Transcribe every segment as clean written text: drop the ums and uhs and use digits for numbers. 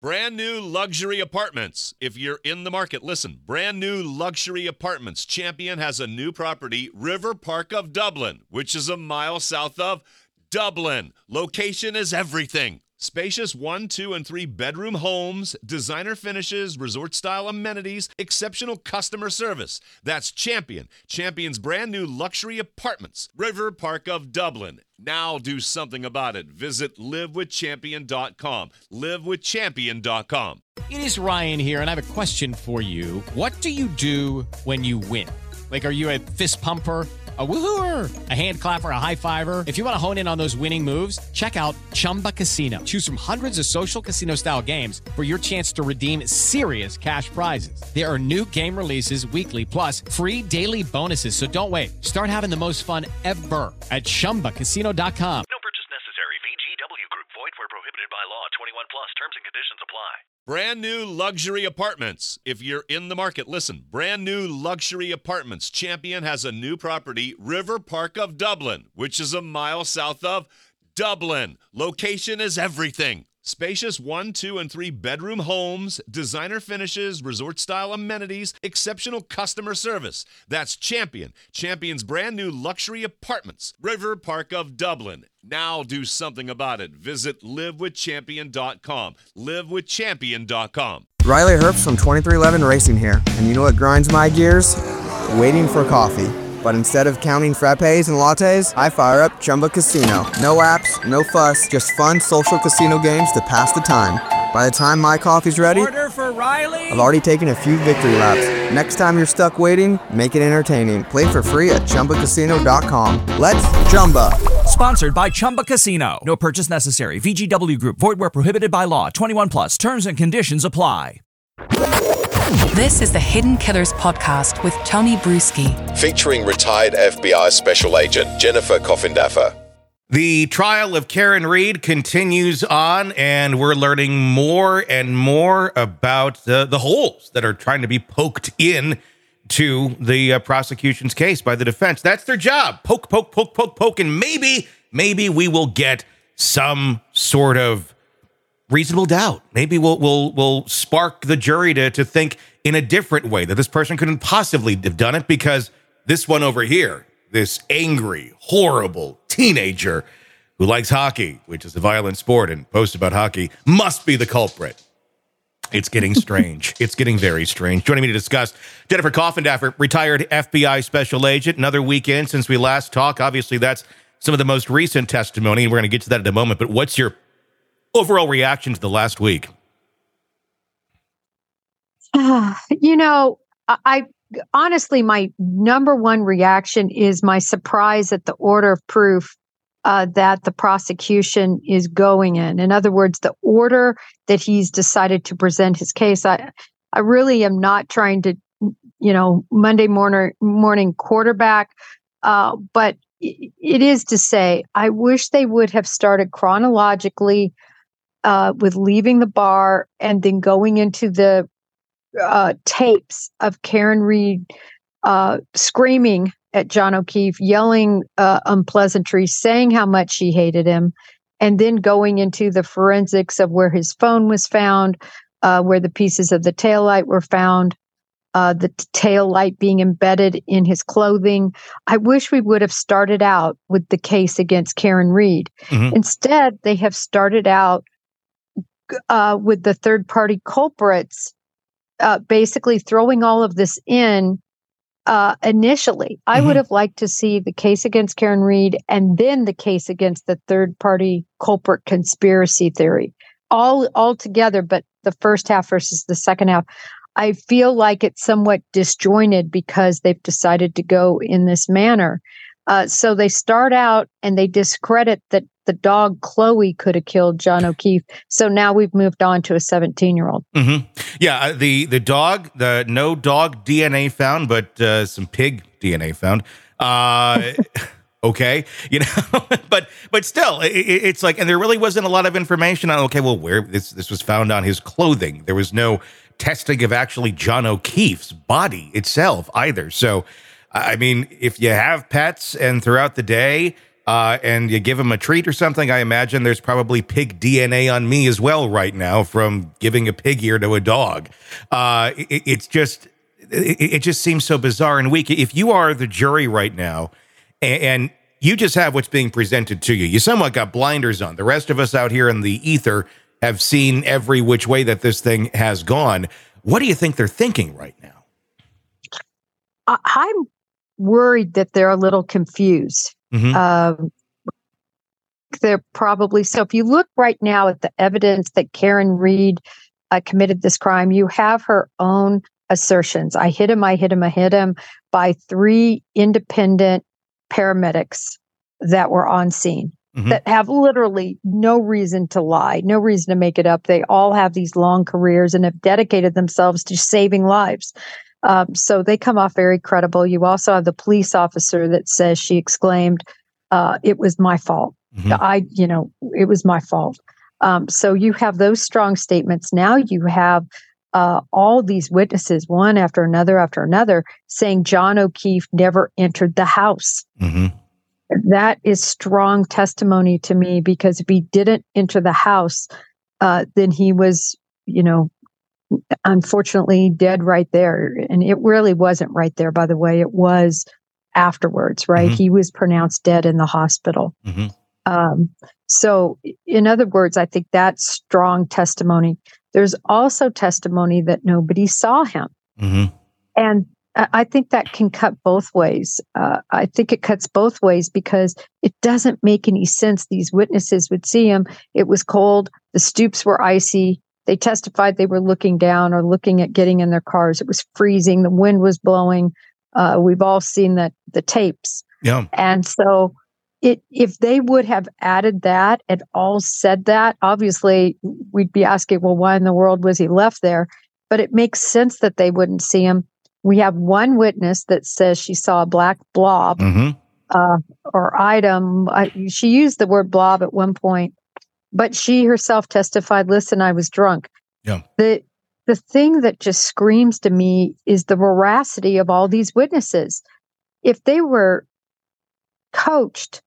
Brand new luxury apartments. If you're in the market, listen. Brand new luxury apartments. Champion has a new property, River Park of Dublin, which is a mile south of Dublin. Location is everything. Spacious 1, 2, and 3 bedroom homes, designer finishes, resort-style amenities, exceptional customer service. That's Champion. Champion's brand new luxury apartments, River Park of Dublin. Now do something about it. Visit livewithchampion.com. Livewithchampion.com. It is Ryan here, and I have a question for you. What do you do when you win? Like, are you a fist pumper? A woohooer, a hand clapper, a high fiver. If you want to hone in on those winning moves, check out Chumba Casino. Choose from hundreds of social casino style games for your chance to redeem serious cash prizes. There are new game releases weekly, plus free daily bonuses. So don't wait. Start having the most fun ever at ChumbaCasino.com. No purchase necessary. VGW Group. Void where prohibited by law. 21 plus. Terms and conditions apply. Brand new luxury apartments. If you're in the market, listen. Brand new luxury apartments. Champion has a new property, River Park of Dublin, which is a mile south of Dublin. Location is everything. Spacious 1, 2, and 3 bedroom homes, designer finishes, resort-style amenities, exceptional customer service. That's Champion. Champion's brand new luxury apartments, River Park of Dublin. Now do something about it. Visit livewithchampion.com. Livewithchampion.com. Riley Herbst from 2311 Racing here, and you know what grinds my gears? Waiting for coffee. But instead of counting frappes and lattes, I fire up Chumba Casino. No apps, no fuss, just fun social casino games to pass the time. By the time my coffee's ready, order for Riley. I've already taken a few victory laps. Next time you're stuck waiting, make it entertaining. Play for free at ChumbaCasino.com. Let's Chumba. Sponsored by Chumba Casino. No purchase necessary. VGW Group. Void where prohibited by law. 21 plus. Terms and conditions apply. This is the Hidden Killers podcast with Tony Bruschi. Featuring retired FBI Special Agent Jennifer Coffindaffer. The trial of Karen Read continues on, and we're learning more and more about the holes that are trying to be poked in to the prosecution's case by the defense. That's their job. Poke, poke, poke, poke, poke, and maybe we will get some sort of reasonable doubt. Maybe we'll spark the jury to think in a different way, that this person couldn't possibly have done it because this one over here, this angry, horrible teenager who likes hockey, which is a violent sport and posts about hockey, must be the culprit. It's getting strange. It's getting very strange. Joining me to discuss, Jennifer Coffindaffer, retired FBI Special Agent. Another weekend since we last talked. Obviously, that's some of the most recent testimony, and we're going to get to that in a moment. But what's your overall reaction to the last week? I honestly, my number one reaction is my surprise at the order of proof that the prosecution is going in. In other words, the order that he's decided to present his case. I really am not trying to, Monday morning quarterback, but it is to say, I wish they would have started chronologically with leaving the bar and then going into the tapes of Karen Read screaming at John O'Keefe, yelling unpleasantries, saying how much she hated him, and then going into the forensics of where his phone was found, where the pieces of the taillight were found, the taillight being embedded in his clothing. I wish we would have started out with the case against Karen Read. Mm-hmm. Instead, they have started out with the third-party culprits, basically throwing all of this in initially. I would have liked to see the case against Karen Read and then the case against the third-party culprit conspiracy theory, all together, but the first half versus the second half. I feel like it's somewhat disjointed because they've decided to go in this manner. So they start out and they discredit that the dog Chloe could have killed John O'Keefe. So now we've moved on to a 17-year-old. Mm-hmm. Yeah, the dog, no dog DNA found, but some pig DNA found. Okay, but still, it's like, and there really wasn't a lot of information on, okay, well, where this was found on his clothing. There was no testing of actually John O'Keefe's body itself either. So, I mean, if you have pets and throughout the day, and you give him a treat or something, I imagine there's probably pig DNA on me as well right now from giving a pig ear to a dog. It just seems so bizarre and weak. If you are the jury right now and you just have what's being presented to you, you somewhat got blinders on. The rest of us out here in the ether have seen every which way that this thing has gone. What do you think they're thinking right now? I'm worried that they're a little confused. They're probably so. If you look right now at the evidence that Karen Read committed this crime, you have her own assertions. I hit him by 3 independent paramedics that were on scene that have literally no reason to lie, no reason to make it up. They all have these long careers and have dedicated themselves to saving lives. So they come off very credible. You also have the police officer that says she exclaimed, it was my fault. It was my fault. So you have those strong statements. Now you have all these witnesses, one after another, saying John O'Keefe never entered the house. That is strong testimony to me, because if he didn't enter the house, then he was, unfortunately dead right there. And it really wasn't right there, by the way. It was afterwards, right? He was pronounced dead in the hospital. So in other words, I think that's strong testimony. There's also testimony that nobody saw him. And I think that can cut both ways. I think it cuts both ways because it doesn't make any sense. These witnesses would see him. It was cold. The stoops were icy. They testified they were looking down or looking at getting in their cars. It was freezing. The wind was blowing. We've all seen the tapes. Yeah. And so if they would have added that and all said that, obviously we'd be asking, well, why in the world was he left there? But it makes sense that they wouldn't see him. We have one witness that says she saw a black blob or item. She used the word blob at one point, but she herself testified, listen, I was drunk. Yeah. The thing that just screams to me is the veracity of all these witnesses. If they were coached,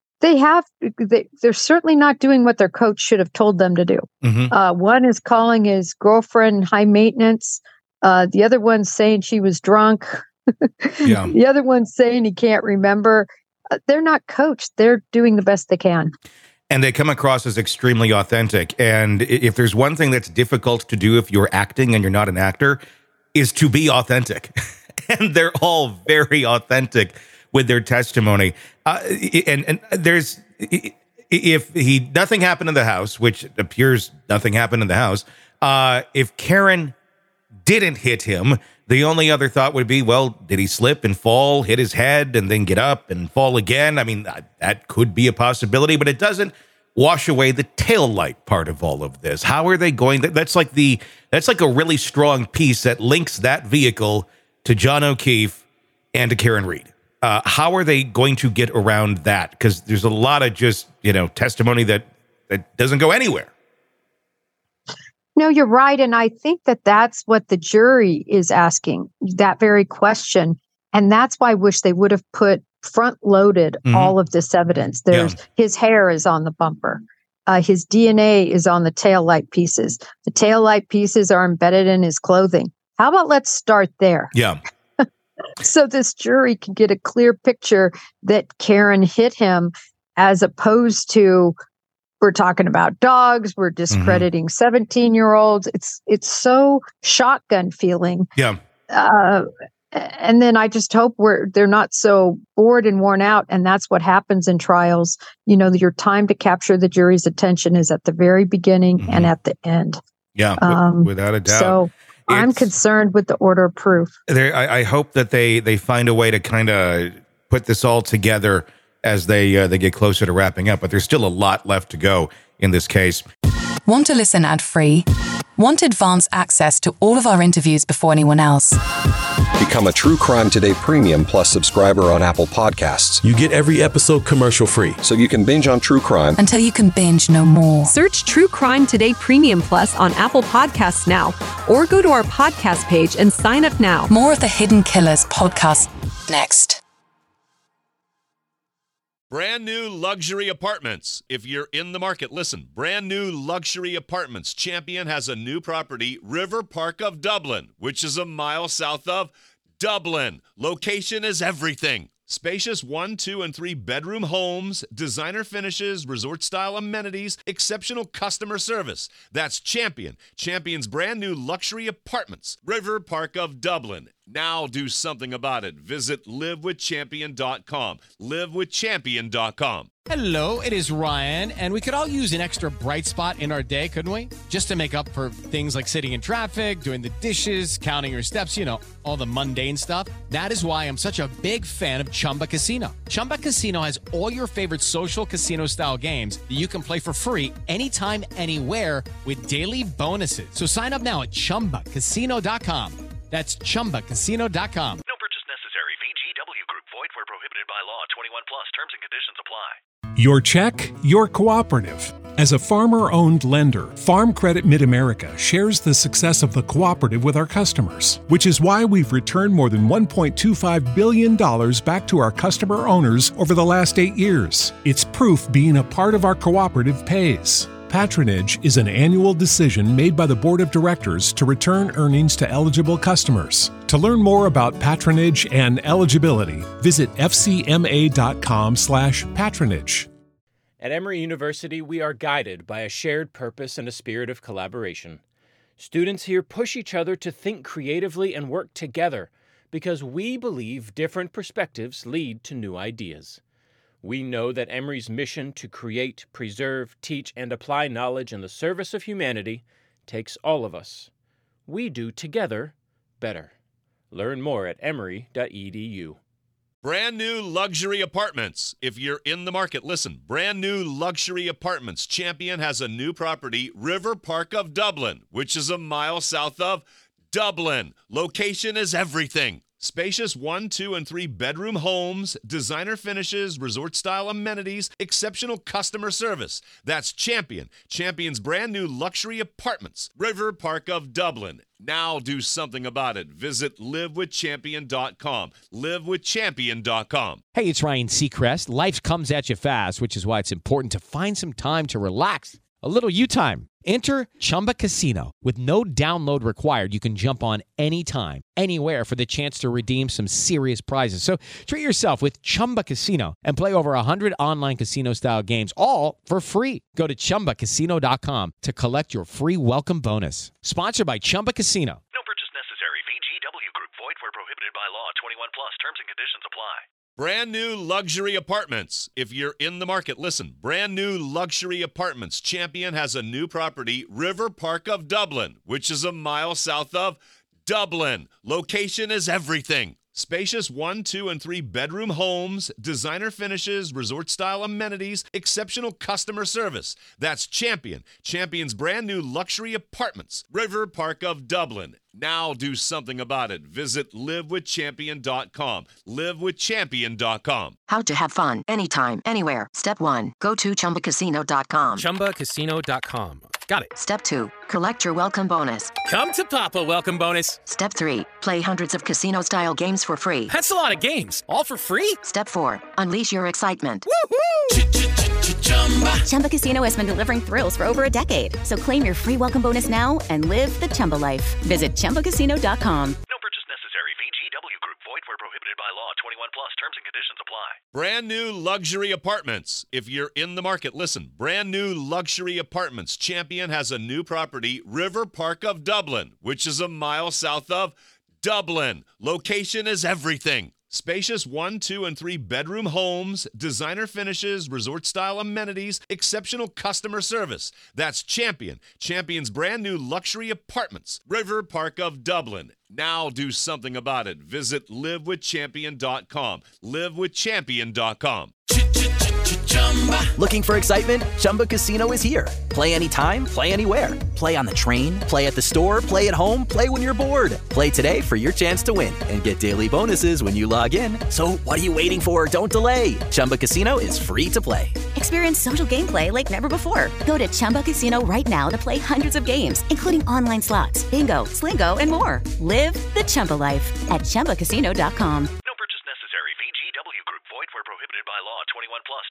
they're certainly not doing what their coach should have told them to do. One is calling his girlfriend high maintenance. The other one's saying she was drunk. The other one's saying he can't remember. They're not coached. They're doing the best they can. And they come across as extremely authentic. And if there's one thing that's difficult to do if you're acting and you're not an actor, is to be authentic. And they're all very authentic with their testimony. And there's, if nothing happened in the house, which appears nothing happened in the house, if Karen didn't hit him, the only other thought would be, well, did he slip and fall, hit his head, and then get up and fall again? I mean, that could be a possibility, but it doesn't wash away the taillight part of all of this. How are they going? That's like a really strong piece that links that vehicle to John O'Keefe and to Karen Read. How are they going to get around that? Because there's a lot of just, testimony that doesn't go anywhere. No, you're right. And I think that's what the jury is asking, that very question. And that's why I wish they would have put front-loaded all of this evidence. His hair is on the bumper. His DNA is on the taillight pieces. The taillight pieces are embedded in his clothing. How about let's start there? Yeah. So this jury can get a clear picture that Karen hit him, as opposed to, we're talking about dogs, we're discrediting 17-year-olds. It's so shotgun feeling. Yeah. And then I just hope they're not so bored and worn out. And that's what happens in trials. Your time to capture the jury's attention is at the very beginning and at the end. Yeah, without a doubt. So I'm concerned with the order of proof. I hope that they find a way to kind of put this all together as they get closer to wrapping up. But there's still a lot left to go in this case. Want to listen ad-free? Want advanced access to all of our interviews before anyone else? Become a True Crime Today Premium Plus subscriber on Apple Podcasts. You get every episode commercial-free, so you can binge on true crime until you can binge no more. Search True Crime Today Premium Plus on Apple Podcasts now, or go to our podcast page and sign up now. More of the Hidden Killers podcast next. Brand new luxury apartments. If you're in the market, listen. Brand new luxury apartments. Champion has a new property, River Park of Dublin, which is a mile south of Dublin. Location is everything. Spacious 1, 2, and 3 bedroom homes, designer finishes, resort-style amenities, exceptional customer service. That's Champion. Champion's brand new luxury apartments, River Park of Dublin. Now do something about it. Visit livewithchampion.com. livewithchampion.com. Hello, it is Ryan, and we could all use an extra bright spot in our day, couldn't we? Just to make up for things like sitting in traffic, doing the dishes, counting your steps, you know, all the mundane stuff. That is why I'm such a big fan of Chumba Casino. Chumba Casino has all your favorite social casino-style games that you can play for free anytime, anywhere with daily bonuses. So sign up now at ChumbaCasino.com. That's ChumbaCasino.com. No purchase necessary. VGW Group. Void where prohibited by law. 21 plus. Terms and conditions apply. Your check, your cooperative. As a farmer-owned lender, Farm Credit Mid-America shares the success of the cooperative with our customers, which is why we've returned more than $1.25 billion back to our customer owners over the last 8 years. It's proof being a part of our cooperative pays. Patronage is an annual decision made by the Board of Directors to return earnings to eligible customers. To learn more about patronage and eligibility, visit fcma.com/patronage. At Emory University, we are guided by a shared purpose and a spirit of collaboration. Students here push each other to think creatively and work together because we believe different perspectives lead to new ideas. We know that Emory's mission to create, preserve, teach, and apply knowledge in the service of humanity takes all of us. We do together better. Learn more at emory.edu. Brand new luxury apartments. If you're in the market, listen. Brand new luxury apartments. Champion has a new property, River Park of Dublin, which is a mile south of Dublin. Location is everything. Spacious 1, 2, and 3 bedroom homes, designer finishes, resort-style amenities, exceptional customer service. That's Champion. Champion's brand new luxury apartments, River Park of Dublin. Now do something about it. Visit livewithchampion.com. livewithchampion.com. Hey, it's Ryan Seacrest. Life comes at you fast, which is why it's important to find some time to relax. A little you time. Enter Chumba Casino. With no download required, you can jump on anytime, anywhere for the chance to redeem some serious prizes. So treat yourself with Chumba Casino and play over 100 online casino-style games, all for free. Go to ChumbaCasino.com to collect your free welcome bonus. Sponsored by Chumba Casino. No purchase necessary. VGW Group. Void where prohibited by law. 21 plus. Terms and conditions apply. Brand new luxury apartments. If you're in the market, listen. Brand new luxury apartments. Champion has a new property, River Park of Dublin, which is a mile south of Dublin. Location is everything. Spacious 1, 2, and 3 bedroom homes, designer finishes, resort-style amenities, exceptional customer service. That's Champion. Champion's brand new luxury apartments, River Park of Dublin. Now do something about it. Visit livewithchampion.com. livewithchampion.com. How to have fun anytime, anywhere. Step 1. Go to ChumbaCasino.com. ChumbaCasino.com. Got it. Step 2. Collect your welcome bonus. Come to Papa welcome bonus. Step 3. Play hundreds of casino-style games for free. That's a lot of games. All for free? Step 4. Unleash your excitement. Chumba Casino has been delivering thrills for over a decade. So claim your free welcome bonus now and live the Chumba life. Visit ChumbaCasino.com. No purchase necessary. VGW Group. Void where prohibited by law. 21 plus. Terms and conditions apply. Brand new luxury apartments. If you're in the market, listen. Brand new luxury apartments. Champion has a new property, River Park of Dublin, which is a mile south of Dublin. Location is everything. Spacious 1, 2, and 3 bedroom homes, designer finishes, resort-style amenities, exceptional customer service. That's Champion. Champion's brand new luxury apartments, River Park of Dublin. Now do something about it. Visit livewithchampion.com. livewithchampion.com. Looking for excitement? Chumba Casino is here. Play anytime, play anywhere. Play on the train, play at the store, play at home, play when you're bored. Play today for your chance to win and get daily bonuses when you log in. So what are you waiting for? Don't delay. Chumba Casino is free to play. Experience social gameplay like never before. Go to Chumba Casino right now to play hundreds of games, including online slots, bingo, Slingo, and more. Live the Chumba life at ChumbaCasino.com. No purchase necessary. VGW Group. Void where prohibited by law. 21 plus.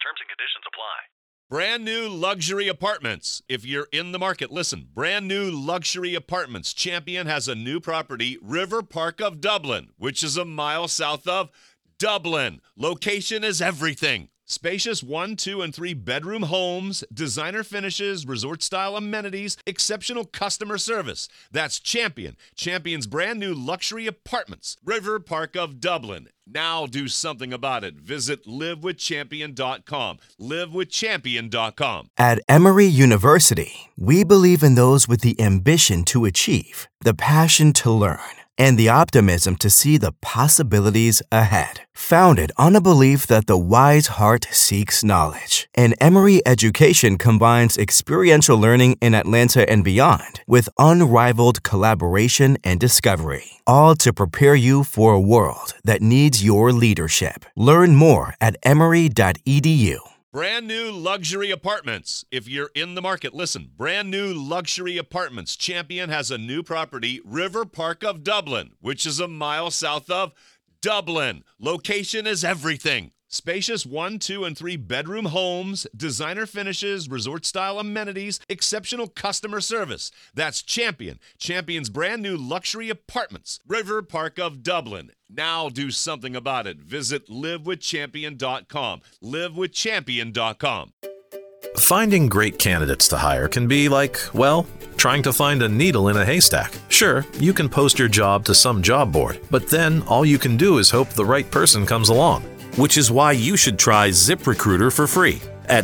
Brand new luxury apartments. If you're in the market, listen. Brand new luxury apartments. Champion has a new property, River Park of Dublin, which is a mile south of Dublin. Location is everything. Spacious 1, 2, and 3 bedroom homes, designer finishes, resort-style amenities, exceptional customer service. That's Champion. Champion's brand new luxury apartments. River Park of Dublin. Now do something about it. Visit livewithchampion.com. livewithchampion.com. At Emory University, we believe in those with the ambition to achieve, the passion to learn, and the optimism to see the possibilities ahead. Founded on a belief that the wise heart seeks knowledge, and Emory education combines experiential learning in Atlanta and beyond with unrivaled collaboration and discovery, all to prepare you for a world that needs your leadership. Learn more at emory.edu. Brand new luxury apartments. If you're in the market, listen. Brand new luxury apartments. Champion has a new property, River Park of Dublin, which is a mile south of Dublin. Location is everything. Spacious 1, 2, and 3 bedroom homes, designer finishes, resort-style amenities, exceptional customer service. That's Champion. Champion's brand new luxury apartments. River Park of Dublin. Now do something about it. Visit livewithchampion.com. livewithchampion.com. Finding great candidates to hire can be like, well, trying to find a needle in a haystack. Sure, you can post your job to some job board, but then all you can do is hope the right person comes along. Which is why you should try ZipRecruiter for free at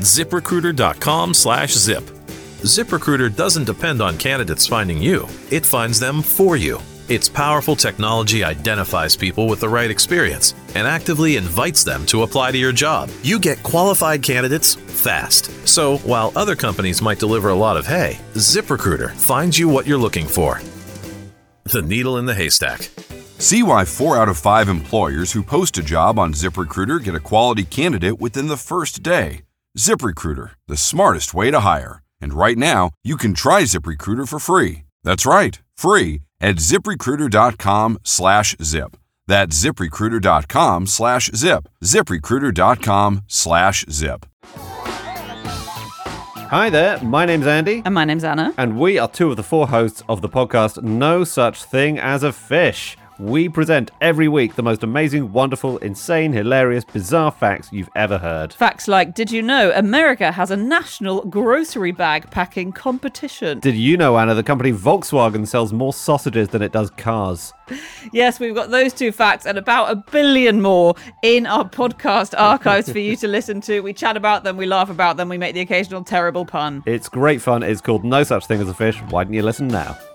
ZipRecruiter.com/zip. ZipRecruiter doesn't depend on candidates finding you. It finds them for you. Its powerful technology identifies people with the right experience and actively invites them to apply to your job. You get qualified candidates fast. So while other companies might deliver a lot of hay, ZipRecruiter finds you what you're looking for. The needle in the haystack. See why 4 out of 5 employers who post a job on ZipRecruiter get a quality candidate within the first day. ZipRecruiter, the smartest way to hire. And right now, you can try ZipRecruiter for free. That's right, free at ZipRecruiter.com/zip. That's ZipRecruiter.com/zip. ZipRecruiter.com/zip. Hi there, my name's Andy. And my name's Anna. And we are 2 of the 4 hosts of the podcast No Such Thing as a Fish. We present every week the most amazing, wonderful, insane, hilarious, bizarre facts you've ever heard. Facts like, did you know America has a national grocery bag packing competition? Did you know, Anna, the company Volkswagen sells more sausages than it does cars? Yes, we've got those 2 facts and about 1 billion more in our podcast archives for you to listen to. We chat about them, we laugh about them, we make the occasional terrible pun. It's great fun. It's called No Such Thing as a Fish. Why don't you listen now?